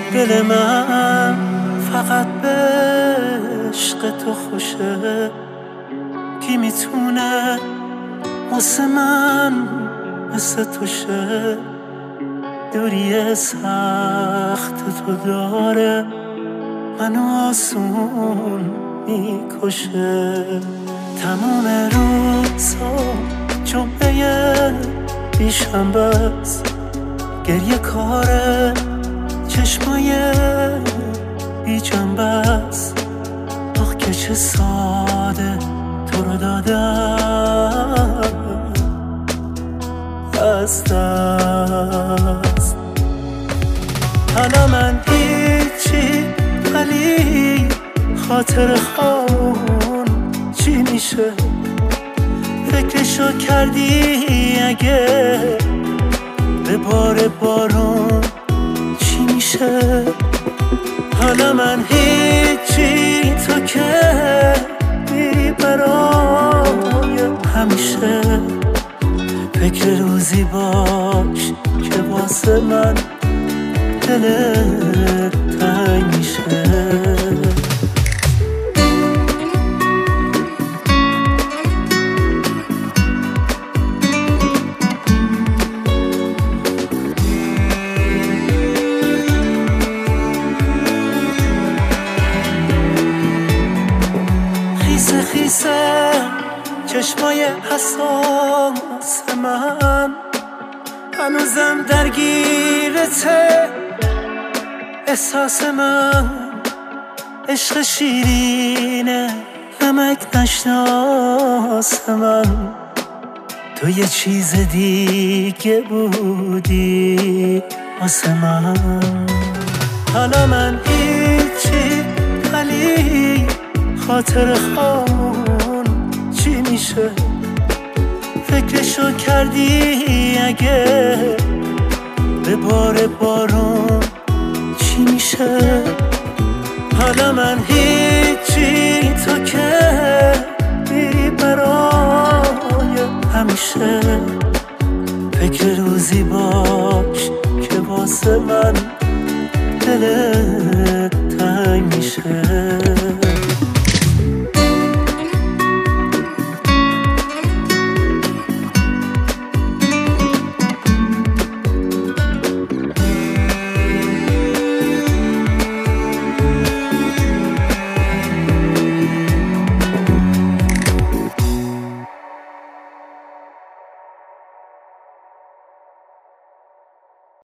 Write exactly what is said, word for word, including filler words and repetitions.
دل من فقط به عشق تو خوشه، کی میتونه واسه من مثل تو شه؟ دوری سخت تو داره منو آسون میکشه. تمام روزا جمعه بیشنبه است، گریه کاره چشمای بی جنبه است. آخ که چه ساده تو رو دادم از دست. حالا من هیچی ولی خاطر خون چی میشه؟ فکرشو کردی اگه به بار بارون چی میشه؟ حالا من هیچی تو که میری برای همیشه. فکر روزی باش که واسه من دلت تنگ میشه. خیسه خیسه چشمای حساس من هنوزم درگیرته. احساس من عشق شیرینه نمک نشناس من. تو یه چیز دیگه بودی واسه من. حالا من هیچی ولی خاطر خون چی میشه؟ فکرشو کردی اگه به بار بارون چی میشه؟ حالا من هیچی تو که میری برای همیشه. فکر روزی باش که واسه من دلت تنگ میشه.